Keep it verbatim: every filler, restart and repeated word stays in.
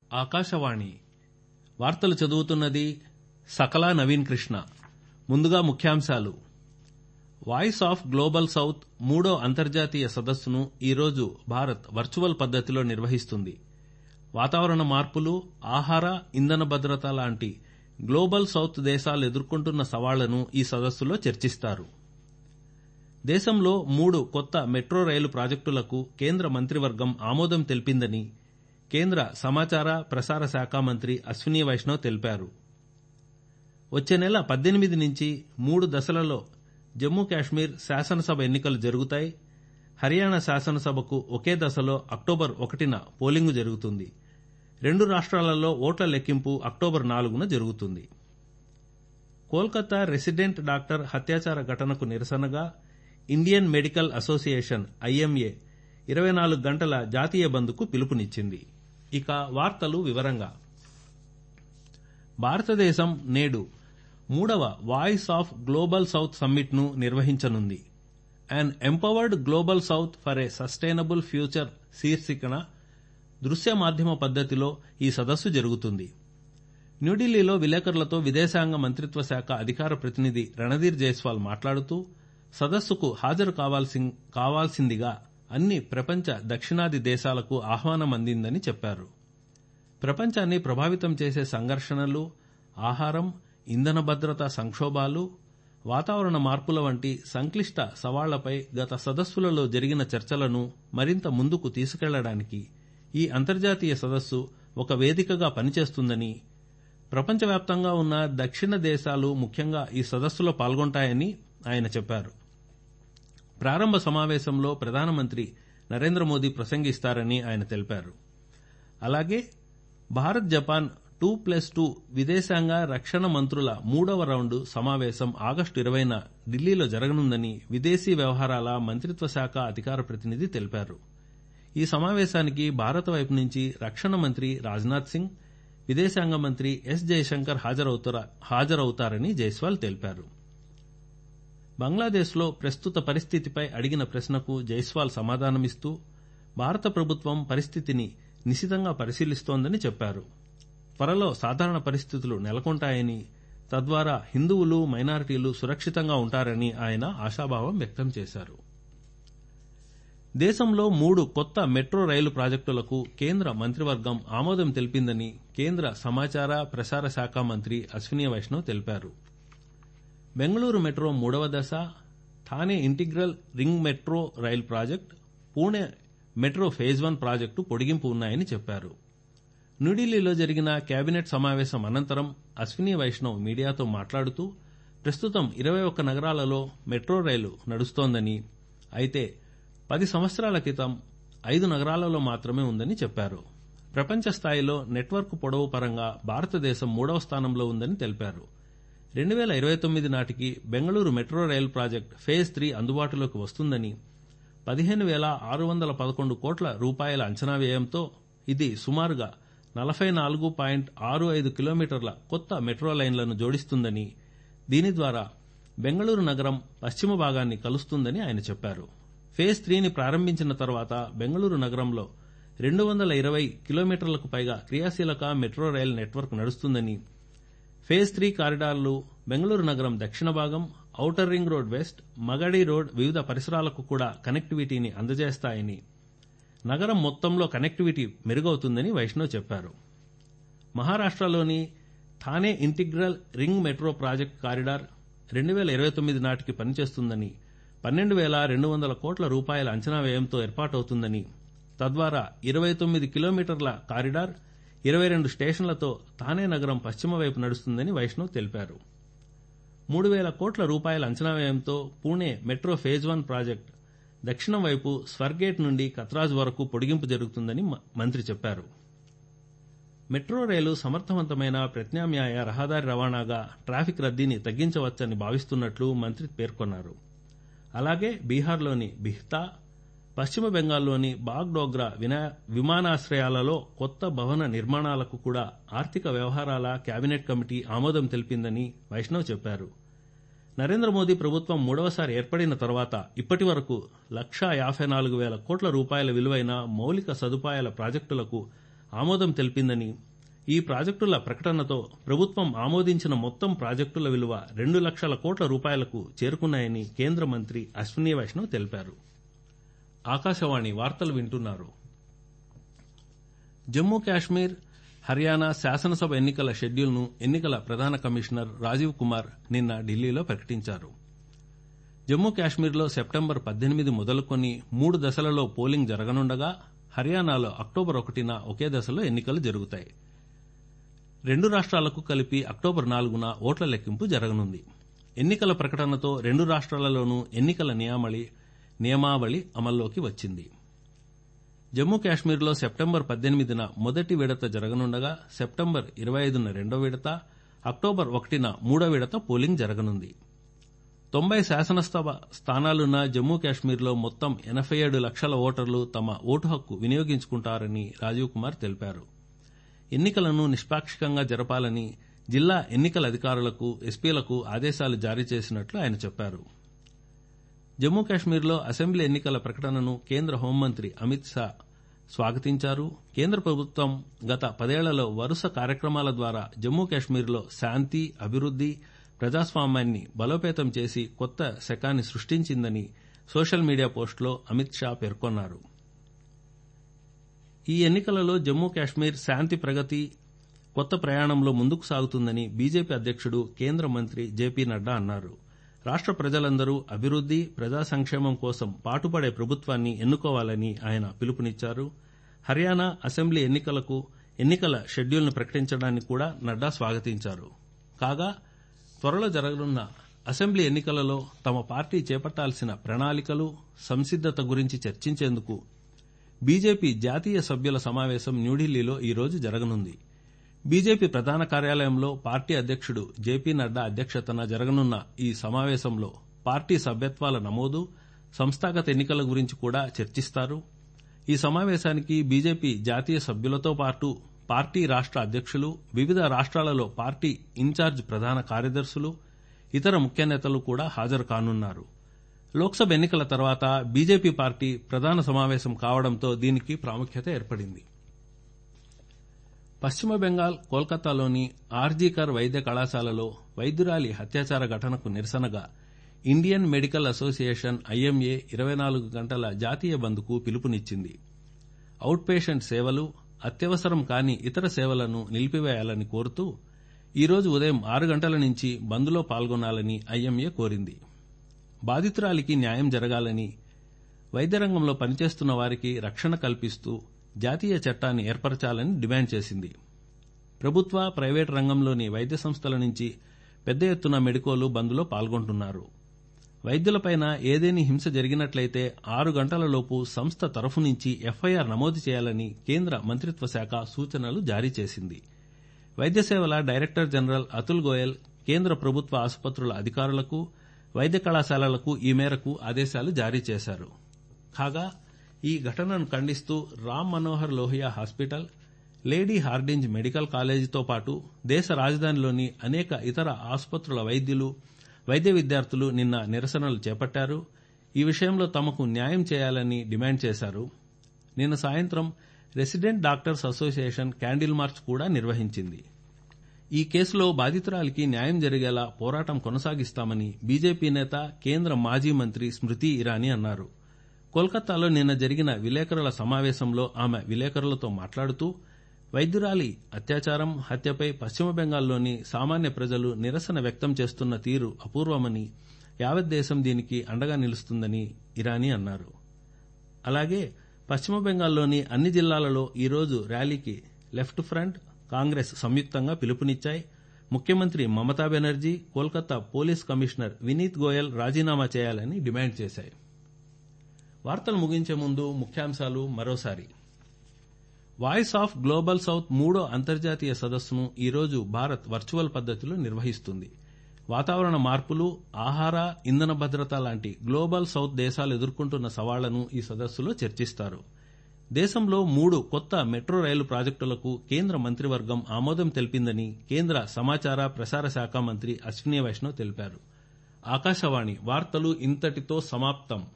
ఆకాశవాణి వార్తలు చదువుతున్నది సకలా నవీన్ కృష్ణ. ముందుగా ముఖ్యాంశాలు. వాయిస్ ఆఫ్ గ్లోబల్ సౌత్ మూడో అంతర్జాతీయ సదస్సును ఈరోజు భారత్ వర్చువల్ పద్దతిలో నిర్వహిస్తుంది. వాతావరణ మార్పులు, ఆహార, ఇంధన భద్రత లాంటి గ్లోబల్ సౌత్ దేశాలు ఎదుర్కొంటున్న సవాళ్లను ఈ సదస్సులో చర్చిస్తారు. దేశంలో మూడు కొత్త మెట్రో రైలు ప్రాజెక్టులకు కేంద్ర మంత్రివర్గం ఆమోదం తెలిపిందని కేంద్ర సమాచార ప్రసార శాఖ మంత్రి అశ్విని వైష్ణవ్ తెలిపారు. వచ్చే నెల పద్దెనిమిది నుంచి మూడు దశలలో జమ్మూ కాశ్మీర్ శాసనసభ ఎన్నికలు జరుగుతాయి. హర్యానా శాసనసభకు ఒకే దశలో అక్టోబర్ ఒకటిన పోలింగు జరుగుతుంది. రెండు రాష్ట్రాలలో ఓట్ల లెక్కింపు అక్టోబర్ నాలుగున జరుగుతుంది. కోల్కతా రెసిడెంట్ డాక్టర్ హత్యాచార ఘటనకు నిరసనగా ఇండియన్ మెడికల్ అసోసియేషన్ ఐఎంఏ ఇరవై నాలుగు గంటల జాతీయ బంద్కు పిలుపునిచ్చింది. ఇక వార్తలు వివరంగా. భారతదేశం నేడు మూడవ voice of global south summit ను నిర్వహించనుంది. An empowered global south for a sustainable future శీర్షికన దృశ్య మాధ్యమ పద్దతిలో ఈ సదస్సు జరుగుతుంది. న్యూఢిల్లీలో విలేకరులతో విదేశాంగ మంత్రిత్వ శాఖ అధికార ప్రతినిధి రణధీర్ జైస్వాల్ మాట్లాడుతూ సదస్సుకు హాజరు కావాల్సిందిగా అన్ని ప్రపంచ దక్షిణాది దేశాలకు ఆహ్వానం అందిందని చెప్పారు. ప్రపంచాన్ని ప్రభావితం చేసే సంఘర్షణలు, ఆహారం, ఇంధన భద్రత సంక్షోభాలు, వాతావరణ మార్పుల వంటి సంక్లిష్ట సవాళ్లపై గత సదస్సులలో జరిగిన చర్చలను మరింత ముందుకు తీసుకెళ్లడానికి ఈ అంతర్జాతీయ సదస్సు ఒక వేదికగా పనిచేస్తుందని, ప్రపంచవ్యాప్తంగా ఉన్న దక్షిణ దేశాలు ముఖ్యంగా ఈ సదస్సులో పాల్గొంటాయని ఆయన చెప్పారు. ప్రారంభ సమావేశంలో ప్రధానమంత్రి నరేంద్ర మోదీ ప్రసంగిస్తారని ఆయన తెలిపారు. అలాగే Bharat Japan two plus two విదేశాంగ రక్షణ మంత్రుల మూడవ రౌండు సమావేశం ఆగస్టు ఇరవైన ఢిల్లీలో జరగనుందని విదేశీ వ్యవహారాల మంత్రిత్వ శాఖ అధికార ప్రతినిధి తెలిపారు. ఈ సమావేశానికి భారత వైపు నుంచి రక్షణ మంత్రి రాజ్నాథ్ సింగ్, విదేశాంగ మంత్రి ఎస్ జయశంకర్ హాజరవుతారని జైస్వాల్ తెలిపారు. బంగ్లాదేశ్లో ప్రస్తుత పరిస్థితిపై అడిగిన ప్రశ్నకు జైస్వాల్ సమాధానమిస్తూ భారత ప్రభుత్వం పరిస్థితిని నిశితంగా పరిశీలిస్తోందని చెప్పారు. త్వరలో సాధారణ పరిస్థితులు నెలకొంటాయని, తద్వారా హిందువులు, మైనారిటీలు సురక్షితంగా ఉంటారని ఆయన ఆశాభావం వ్యక్తం చేశారు. దేశంలో మూడు కొత్త మెట్రో రైలు ప్రాజెక్టులకు కేంద్ర మంత్రివర్గం ఆమోదం తెలిపిందని కేంద్ర సమాచార ప్రసార శాఖ మంత్రి అశ్విని వైష్ణవ్ తెలిపారు. బెంగళూరు మెట్రో మూడవ దశ, Thane integral ring metro rail project, Pune metro phase one project పొడిగింపు ఉన్నాయని చెప్పారు. న్యూఢిల్లీలో జరిగిన కేబినెట్ సమావేశం అనంతరం అశ్విని వైష్ణవ్ మీడియాతో మాట్లాడుతూ ప్రస్తుతం ఇరవై ఒక్క నగరాలలో మెట్రో రైలు నడుస్తోందని, అయితే పది సంవత్సరాల క్రితం ఐదు నగరాలలో మాత్రమే ఉందని చెప్పారు. ప్రపంచ స్థాయిలో నెట్వర్క్ పొడవు పరంగా భారతదేశం మూడవ స్థానంలో ఉందని తెలిపారు. రెండు వేల ఇరవై తొమ్మిది నాటికి Bengaluru metro rail project phase three అందుబాటులోకి వస్తుందని, పదిహేను వేల ఆరు వందల పదకొండు కోట్ల రూపాయల అంచనా వ్యయంతో ఇది సుమారుగా నలభై నాలుగు పాయింట్ ఆరు ఐదు కిలోమీటర్ల కొత్త మెట్రో లైన్లను జోడిస్తుందని, దీని ద్వారా బెంగళూరు నగరం పశ్చిమ భాగాన్ని కలుస్తుందని ఆయన చెప్పారు. ఫేజ్ త్రీని ప్రారంభించిన తర్వాత బెంగళూరు నగరంలో రెండు వందల ఇరవై కిలోమీటర్లకు పైగా క్రియాశీలక మెట్రో రైలు నెట్వర్క్ నడుస్తుందని, ఫేజ్ త్రీ కారిడార్లు బెంగళూరు నగరం దక్షిణ భాగం, outer ring road west, Magadi road వివిధ పరిసరాలకు కూడా కనెక్టివిటీని అందజేస్తాయని, నగరం మొత్తంలో కనెక్టివిటీ మెరుగవుతుందని వైష్ణవ్ చెప్పారు. మహారాష్టలోని Thane integral ring metro project corridor రెండు వేల ఇరవై తొమ్మిది నాటికి పనిచేస్తుందని, పన్నెండు వేల రెండు వందల కోట్ల రూపాయల అంచనా వ్యయంతో ఏర్పాటవుతుందని, తద్వారా ఇరవై తొమ్మిది కిలోమీటర్ల కారిడార్, ఇరవై రెండు స్టేషన్లతో థానే నగరం పశ్చిమ వైపు నడుస్తుందని వైష్ణవ్ తెలిపారు. మూడు వేల కోట్ల రూపాయల అంచనా వ్యయంతో Pune metro phase one project దక్షిణం వైపు స్వర్గేట్ నుండి కత్రాజ్ వరకు పొడిగింపు జరుగుతుందని మంత్రి చెప్పారు. మెట్రో రైలు సమర్థవంతమైన ప్రత్యామ్నాయ రహదారి రవాణాగా ట్రాఫిక్ రద్దీని తగ్గించవచ్చని భావిస్తున్నట్లు మంత్రి పేర్కొన్నారు. అలాగే బీహార్లోని బిహ్తా, పశ్చిమ బెంగాల్లోని బాగ్డోగ్రా విమానాశ్రయాలలో కొత్త భవన నిర్మాణాలకు కూడా ఆర్థిక వ్యవహారాల కేబినెట్ కమిటీ ఆమోదం తెలిపిందని వైష్ణవ్ చెప్పారు. నరేంద్ర మోదీ ప్రభుత్వం మూడవసారి ఏర్పడిన తర్వాత ఇప్పటి వరకు లక్షా యాభై నాలుగు వేల కోట్ల రూపాయల విలువైన మౌలిక సదుపాయాల ప్రాజెక్టులకు ఆమోదం తెలిపిందని, ఈ ప్రాజెక్టుల ప్రకటనతో ప్రభుత్వం ఆమోదించిన మొత్తం ప్రాజెక్టుల విలువ రెండు లక్షల కోట్ల రూపాయలకు చేరుకున్నాయని కేంద్ర మంత్రి అశ్విని వైష్ణవ్ తెలిపారు. ఆకాశవాణి వార్తలు వింటున్నారు. జమ్మూ కాశ్మీర్, హర్యానా శాసనసభ ఎన్నికల షెడ్యూల్ను ఎన్నికల ప్రధాన కమిషనర్ రాజీవ్ కుమార్ నిన్న ఢిల్లీలో ప్రకటించారు. జమ్మూ కాశ్మీర్లో సెప్టెంబర్ పద్దెనిమిది మొదలుకొని మూడు దశలలో పోలింగ్ జరగనుండగా, హర్యానాలో అక్టోబర్ ఒకటిన ఒకే దశలో ఎన్నికలు జరుగుతాయి. రెండు రాష్ట్రాలకు కలిపి అక్టోబర్ నాలుగున ఓట్ల లెక్కింపు జరగనుంది. ఎన్నికల ప్రకటనతో రెండు రాష్ట్రాలలోనూ ఎన్నికల నియామళి నియమావళి అమల్లోకి వచ్చింది. జమ్మూ కాశ్మీర్లో సెప్టెంబర్ పద్దెనిమిదిన మొదటి విడత జరగనుండగా, సెప్టెంబర్ ఇరవై ఐదున రెండో విడత, అక్టోబర్ ఒకటిన మూడో విడత పోలింగ్ జరగనుంది. తొంభై శాసనసభ స్థానాలున్న జమ్మూ కాశ్మీర్లో మొత్తం ఎనభై ఏడు లక్షల ఓటర్లు తమ ఓటు హక్కు వినియోగించుకుంటారని రాజీవ్ కుమార్ తెలిపారు. ఎన్నికలను నిష్పాక్షికంగా జరపాలని జిల్లా ఎన్నికల అధికారులకు, ఎస్పీలకు ఆదేశాలు జారీ చేసినట్లు ఆయన చెప్పారు. జమ్మూ కాశ్మీర్లో అసెంబ్లీ ఎన్నికల ప్రకటనను కేంద్ర హోంమంత్రి అమిత్ షా స్వాగతించారు. కేంద్ర ప్రభుత్వం గత పదేళ్లలో వరుస కార్యక్రమాల ద్వారా జమ్మూ కాశ్మీర్లో శాంతి, అభివృద్ది, ప్రజాస్వామ్యాన్ని బలోపేతం చేసి కొత్త శకాన్ని సృష్టించిందని సోషల్ మీడియా పోస్టులో అమిత్ షా పేర్కొన్నారు. ఈ ఎన్నికలలో జమ్మూ కాశ్మీర్ శాంతి ప్రగతి కొత్త ప్రయాణంలో ముందుకు సాగుతుందని బీజేపీ అధ్యక్షుడు, కేంద్ర మంత్రి జేపీ నడ్డా అన్నారు. రాష్ట్ర ప్రజలందరూ అభివృద్ది, ప్రజా సంక్షేమం కోసం పాటుపడే ప్రభుత్వాన్ని ఎన్నుకోవాలని ఆయన పిలుపునిచ్చారు. హర్యానా అసెంబ్లీ ఎన్నికలకు ఎన్నికల షెడ్యూల్ను ప్రకటించడాన్ని కూడా నడ్డా స్వాగతించారు. కాగా త్వరలో జరగనున్న అసెంబ్లీ ఎన్నికలలో తమ పార్టీ చేపట్టాల్సిన ప్రణాళికలు, సంసిద్దత గురించి చర్చించేందుకు బీజేపీ జాతీయ సభ్యుల సమావేశం న్యూఢిల్లీలో ఈ రోజు జరగనుంది. బీజేపీ ప్రధాన కార్యాలయంలో పార్టీ అధ్యక్షుడు జేపీ నడ్డా అధ్యక్షతన జరగనున్న ఈ సమావేశంలో పార్టీ సభ్యత్వాల నమోదు, సంస్థాగత ఎన్నికల గురించి కూడా చర్చిస్తారు. ఈ సమావేశానికి బీజేపీ జాతీయ సభ్యులతో పాటు పార్టీ రాష్ట్ర అధ్యక్షులు, వివిధ రాష్ట్రాలలో పార్టీ ఇన్ఛార్జ్ ప్రధాన కార్యదర్శులు, ఇతర ముఖ్య నేతలు కూడా హాజరు కానున్నారు. లోక్సభ ఎన్నికల తర్వాత బీజేపీ పార్టీ ప్రధాన సమావేశం కావడంతో దీనికి ప్రాముఖ్యత ఏర్పడింది. పశ్చిమ బెంగాల్ కోల్కతాలోని ఆర్జీకర్ వైద్య కళాశాలలో వైద్యురాలి అత్యాచార ఘటనకు నిరసనగా ఇండియన్ మెడికల్ అసోసియేషన్ ఐఎంఏ ఇరవై నాలుగు గంటల జాతీయ బంద్కు పిలుపునిచ్చింది. అవుట్ పేషెంట్ సేవలు, అత్యవసరం కాని ఇతర సేవలను నిలిపివేయాలని కోరుతూ ఈరోజు ఉదయం ఆరు గంటల నుంచి బంద్లో పాల్గొనాలని ఐఎంఏ కోరింది. బాధితురాలికి న్యాయం జరగాలని, వైద్య రంగంలో పనిచేస్తున్న వారికి రక్షణ కల్పిస్తూ జాతీయ చట్టాన్ని ఏర్పరచాలని డిమాండ్ చేసింది. ప్రభుత్వ, ప్రైవేటు రంగంలోని వైద్య సంస్థల నుంచి పెద్ద ఎత్తున మెడికోలు బంద్లో పాల్గొంటున్నారు. వైద్యులపైన ఏదేని హింస జరిగినట్లయితే ఆరు గంటలలోపు సంస్థ తరఫు నుంచి ఎఫ్ఐఆర్ నమోదు చేయాలని కేంద్ర మంత్రిత్వ శాఖ సూచనలు జారీ చేసింది. వైద్య సేవల డైరెక్టర్ జనరల్ అతుల్ గోయల్ కేంద్ర ప్రభుత్వ ఆసుపత్రుల అధికారులకు, వైద్య కళాశాలలకు ఈ మేరకు ఆదేశాలు జారీ చేశారు. కాగా ఈ ఘటనను ఖండిస్తూ Ram Manohar Lohia hospital, lady Hardinge medical కాలేజీతో పాటు దేశ రాజధానిలోని అనేక ఇతర ఆసుపత్రుల వైద్యులు, వైద్య విద్యార్థులు నిన్న నిరసనలు చేపట్టారు. ఈ విషయంలో తమకు న్యాయం చేయాలని డిమాండ్ చేశారు. నిన్న సాయంత్రం resident doctors association candle march కూడా నిర్వహించింది. ఈ కేసులో బాధితురాలికి న్యాయం జరిగేలా పోరాటం కొనసాగిస్తామని బీజేపీ నేత, కేంద్ర మాజీ మంత్రి స్మృతి ఇరానీ అన్నారు. కోల్కతాలో నిన్న జరిగిన విలేకరుల సమావేశంలో ఆమె విలేకరులతో మాట్లాడుతూ వైద్యురాలి అత్యాచారం, హత్యపై పశ్చిమ బెంగాల్లోని సామాన్య ప్రజలు నిరసన వ్యక్తం చేస్తున్న తీరు అపూర్వమని, యావత్ దేశం దీనికి అండగా నిలుస్తుందని ఇరానీ అన్నారు. అలాగే పశ్చిమ బెంగాల్లోని అన్ని జిల్లాలలో ఈరోజు ర్యాలీకి లెఫ్ట్ ఫ్రంట్, కాంగ్రెస్ సంయుక్తంగా పిలుపునిచ్చాయి. ముఖ్యమంత్రి మమతా బెనర్జీ, కోల్కతా పోలీస్ కమిషనర్ వినీత్ గోయల్ రాజీనామా చేయాలని డిమాండ్ చేశాయి. వార్తలు ముగించే ముందు ముఖ్యాంశాలు మరోసారి. వాయిస్ ఆఫ్ గ్లోబల్ సౌత్ మూడో అంతర్జాతీయ సదస్సును ఈరోజు భారత్ వర్చువల్ పద్దతిలో నిర్వహిస్తుంది. వాతావరణ మార్పులు, ఆహార, ఇంధన భద్రత లాంటి గ్లోబల్ సౌత్ దేశాలు ఎదుర్కొంటున్న సవాళ్లను ఈ సదస్సులో చర్చిస్తారు. దేశంలో మూడు కొత్త మెట్రో రైలు ప్రాజెక్టులకు కేంద్ర మంత్రివర్గం ఆమోదం తెలిపిందని కేంద్ర సమాచార ప్రసార శాఖ మంత్రి అశ్విని వైష్ణవ్ తెలిపారు. ఆకాశవాణి వార్తలు ఇంతటితో సమాప్తం.